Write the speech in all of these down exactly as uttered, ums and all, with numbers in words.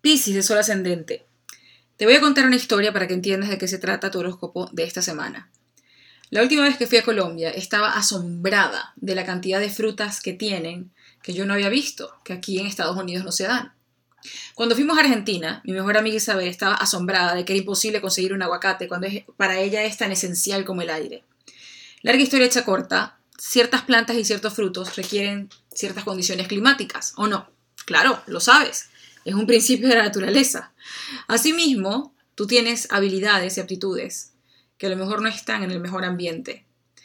Piscis de Sol ascendente. Te voy a contar una historia para que entiendas de qué se trata tu horóscopo de esta semana. La última vez que fui a Colombia estaba asombrada de la cantidad de frutas que tienen que yo no había visto, que aquí en Estados Unidos no se dan. Cuando fuimos a Argentina, mi mejor amiga Isabel estaba asombrada de que era imposible conseguir un aguacate cuando es, para ella es tan esencial como el aire. Larga historia hecha corta, ciertas plantas y ciertos frutos requieren ciertas condiciones climáticas, ¿o no? Claro, lo sabes, es un principio de la naturaleza. Asimismo, tú tienes habilidades y aptitudes que a lo mejor no están en el mejor ambiente.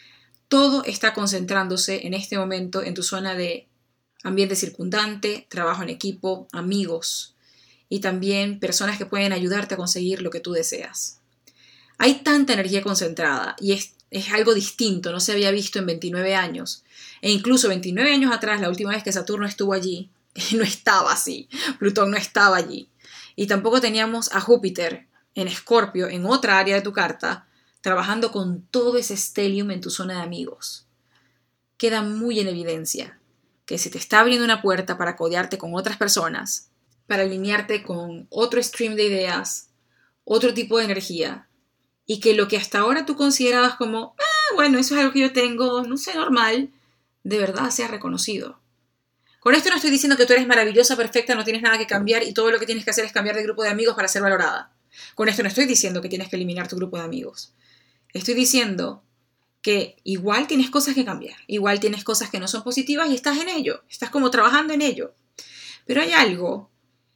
Todo está concentrándose en este momento en tu zona de ambiente circundante, trabajo en equipo, amigos y también personas que pueden ayudarte a conseguir lo que tú deseas. Hay tanta energía concentrada y es, es algo distinto, no se había visto en veintinueve años. E incluso veintinueve años atrás, la última vez que Saturno estuvo allí, no estaba así, Plutón no estaba allí. Y tampoco teníamos a Júpiter en Escorpio, en otra área de tu carta, trabajando con todo ese stellium en tu zona de amigos. Queda muy en evidencia que se te está abriendo una puerta para codearte con otras personas, para alinearte con otro stream de ideas, otro tipo de energía, y que lo que hasta ahora tú considerabas como, ah, bueno, eso es algo que yo tengo, no sé, normal, de verdad sea reconocido. Con esto no estoy diciendo que tú eres maravillosa, perfecta, no tienes nada que cambiar y todo lo que tienes que hacer es cambiar de grupo de amigos para ser valorada. Con esto no estoy diciendo que tienes que eliminar tu grupo de amigos. Estoy diciendo que igual tienes cosas que cambiar, igual tienes cosas que no son positivas y estás en ello, estás como trabajando en ello. Pero hay algo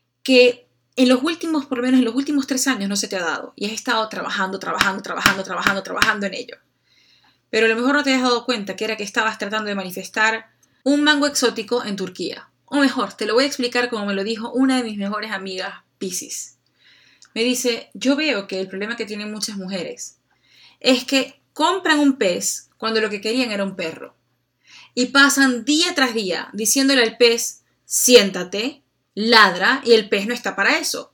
que en los últimos, por lo menos en los últimos tres años no se te ha dado y has estado trabajando, trabajando, trabajando, trabajando, trabajando en ello. Pero a lo mejor no te has dado cuenta que era que estabas tratando de manifestar un mango exótico en Turquía. O mejor, te lo voy a explicar como me lo dijo una de mis mejores amigas, Piscis. Me dice, yo veo que el problema que tienen muchas mujeres es que compran un pez cuando lo que querían era un perro. Y pasan día tras día diciéndole al pez, siéntate, ladra, y el pez no está para eso.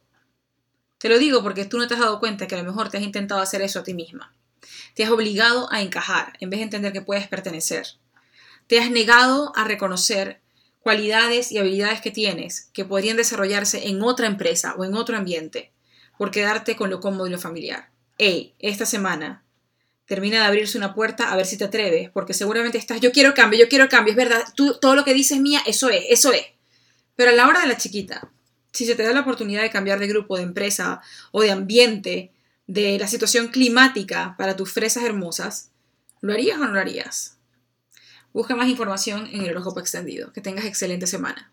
Te lo digo porque tú no te has dado cuenta que a lo mejor te has intentado hacer eso a ti misma. Te has obligado a encajar en vez de entender que puedes pertenecer. Te has negado a reconocer cualidades y habilidades que tienes que podrían desarrollarse en otra empresa o en otro ambiente por quedarte con lo cómodo y lo familiar. Hey, esta semana termina de abrirse una puerta a ver si te atreves, porque seguramente estás, yo quiero cambio, yo quiero cambio, es verdad, tú, todo lo que dices mía, eso es, eso es. Pero a la hora de la chiquita, si se te da la oportunidad de cambiar de grupo, de empresa o de ambiente, de la situación climática para tus fresas hermosas, ¿lo harías o no lo harías? Busca más información en el horóscopo extendido. Que tengas excelente semana.